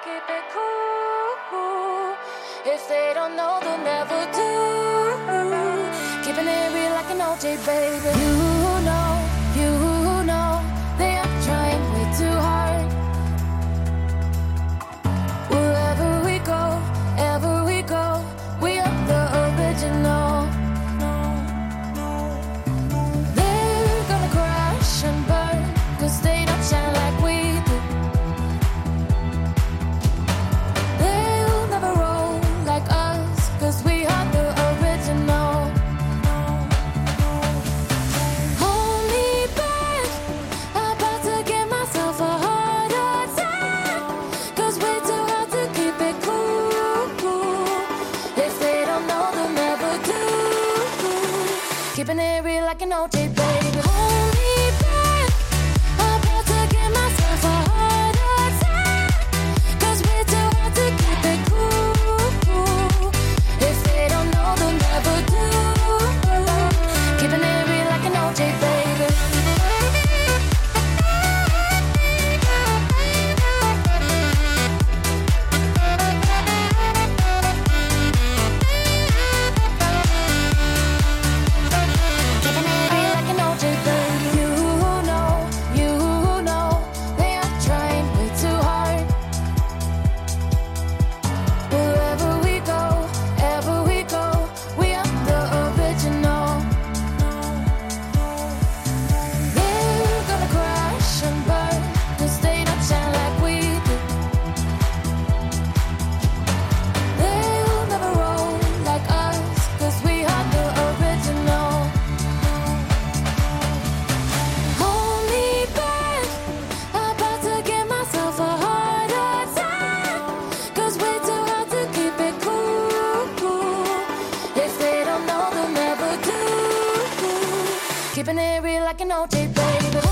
keep it cool. If they don't know, they'll never do. Keeping it real like an OJ, baby. You know, they are trying way too hard. Wherever we go, ever we go, we are the original. They're gonna crash and burn, 'cause they don't shine like we do. They'll never roll like us, 'cause we are the original. Hold me back, about to give myself a heart attack, 'cause we're too hard to keep it cool. If they don't know, they'll never do. Keeping it real like an OJ, baby. Hold me back, about to give myself a heart attack, 'cause we're too hard to keep it cool. If they don't know, they'll never do. Keeping it real like an OJ, baby. Keeping it real like an OJ, baby. You know, they are trying way too hard. Wherever we go, ever we go, we are the original. They're gonna crash and burn, 'cause they don't shine like we do. They'll never roll like us, 'cause we are the original. Hold me back, about to give myself a heart attack, 'cause we're too hard to keep it cool. If they don't know, they'll never do. Keeping it real like an OJ, baby.